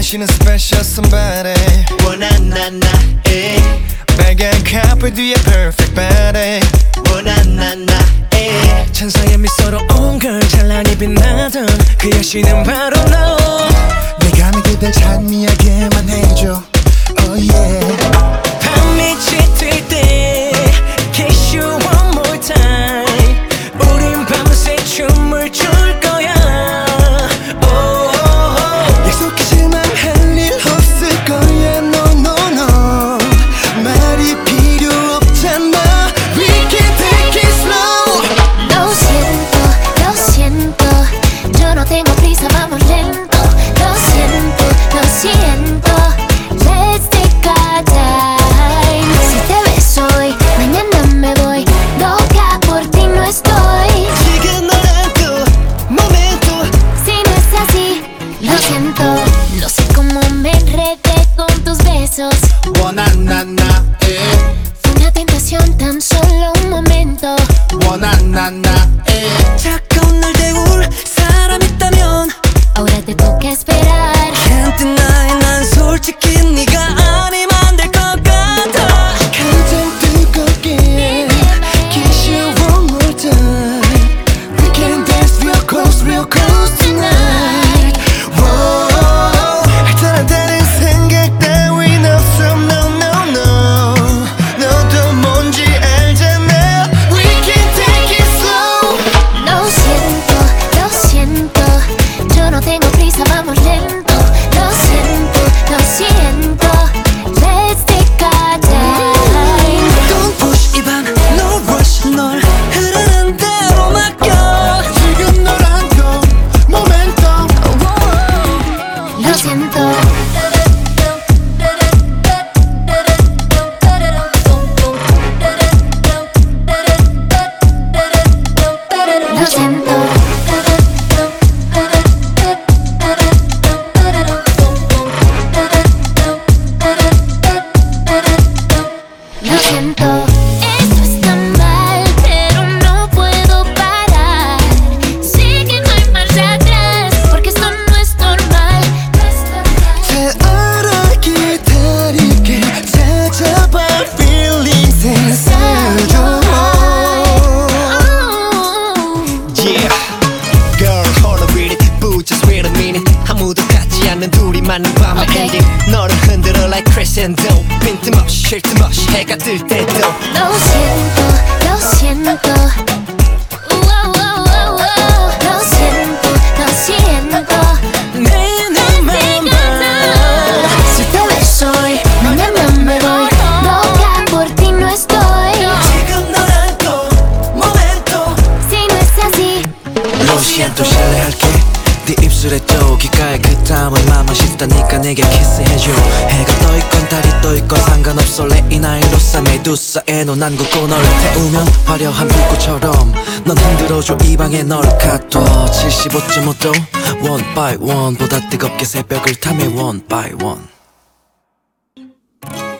당신은 special somebody 원한 나에 빨간 카페 뒤에 perfect body 원한 나에 천사의 미소로 온 걸 찬란히 빛나던 그 여신은 바로 너 내가 그댈 찬미하게만 해줘 Oh yeah 밤이 짙을 때 Kiss you one more time 우린 밤새 춤을 출 거야 약속하지만 할 일 없을 거야 No no no 말이 필요 없잖아 We can take it slow Lo siento, yo no tengo prisa, vamos lento. Lo siento, let's take our time. Si te ves hoy, mañana me voy. Loca por ti no estoy. 지금 너랑 또 momento Si no es así, lo siento. No sé cómo me enredé con tus besos. 원한 나에 Fue una tentación, tan solo un momento. 원한 나에 차가운 날 데울 사람 있다면 Ahora te toca esperar. Can't deny 난 솔직히 네가 아니면 안 될 것 같아 가장 뜨겁게 Kiss you one more time We can dance real close tonight Whoa 다른 생각 따윈 없어 No no no 너도 뭔지 알잖아 We can take it slow Lo siento, yo no tengo prisa, vamos lento. Lo siento, let's take our time. Don't push 이 밤 No rush 널 흐르는 대로 맡겨 지금 너랑 또 momentum Lo siento. Lo siento. Lo siento, esto está mal, pero no puedo parar. Sé que no hay marcha atrás, porque esto no es normal. 잘 알아 기다릴게 찾아봐 feelings inside you Yeah Girl hold a minute Boo just wait a minute 아무도 같지 않는 둘이 많은 밤의 Okay. 엔딩 너를 흔들어 like crescendo 빈틈없이 쉴 틈 없이 해가 뜰 때도 Lo siento. Lo siento. 내 눈만 봐 Si te ves hoy, mañana me voy. Loca por ti no estoy. 지금 너랑 또 momento Si no es así, Lo siento 실례할게 네 입술에 또 귓가에 그 땀을 마마 싶다니까 내게 키스해줘 해가 떠있건 달이 떠있건 상관없어 레이 나이로사 메두사에 넌 안고 널 태우면 화려한 불꽃처럼 넌 흔들어줘 이 방에 널 가둬 75.5도 one by one 보다 뜨겁게 새벽을 탐해 one by one